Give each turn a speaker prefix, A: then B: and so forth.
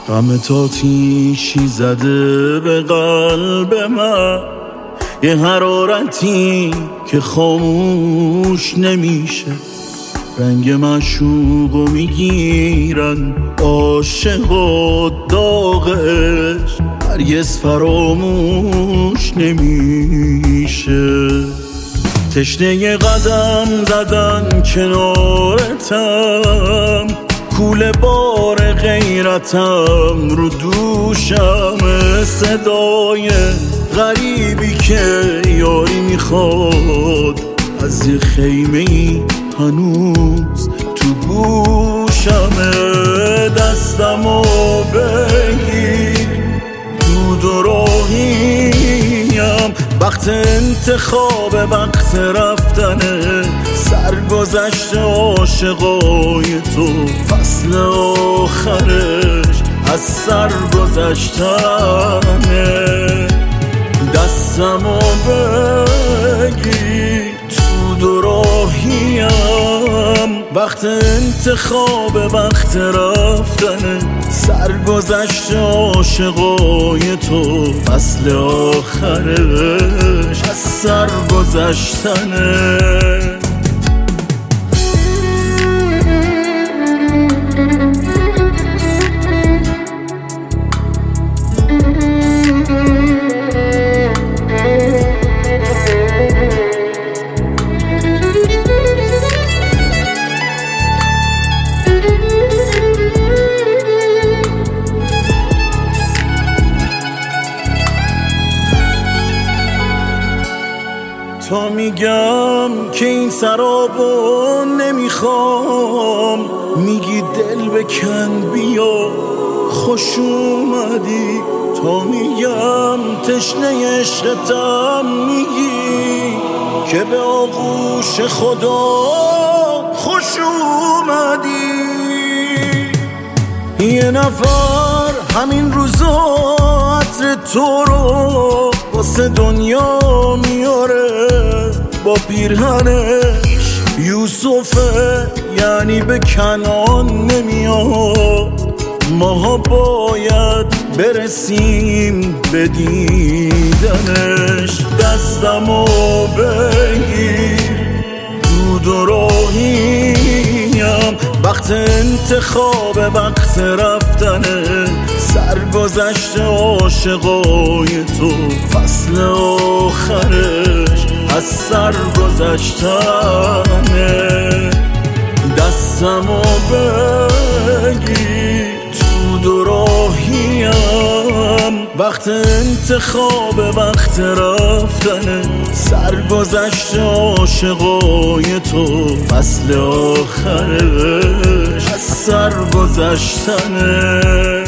A: غم تاتیشی زده به قلب من، یه حرارتی که خاموش نمیشه. رنگ معشوقو میگیرن عاشق و داغ عشق، هرگز فراموش نمیشه. تشنه قدم زدن کنارتم، کوله بار غیرتم رو دوشم، صدای غریبی که یاری میخواد از یه خیمه ای هنوز تو گوشمه. دستمو بگیر دود و راهیم، وقت انتخاب وقت رفتنه، سرگذشت عاشقای تو فصل آخرش از سر گذشتنه. دستمو بگیر تو دو راهیم، وقت انتخاب وقت رفتنه، سرگذشت عاشقای تو فصل آخرش از سر گذشتنه. تا میگم که این سرابو نمیخوام، میگی دل بکن بیا خوش اومدی. تا میگم تشنه عشقتم، میگی که به آغوش خدا خوش اومدی. یه نفر همین روزا عطر تو رو واسه دنیا میاره، با پیرهنش یوسفه یعنی به کنعان نمیاد. ماها باید برسیم به دیدنش. دستمو بگیر دود و راهیم، وقت انتخاب وقت رفتنه، سرگذشت عاشقای تو فصل آخرش از سر گذشتنه. دستمو بگیر تو دو راهیم، وقت انتخاب وقت رفتنه، سرگذشت عاشقای تو فصل آخرش از سر گذشتنه.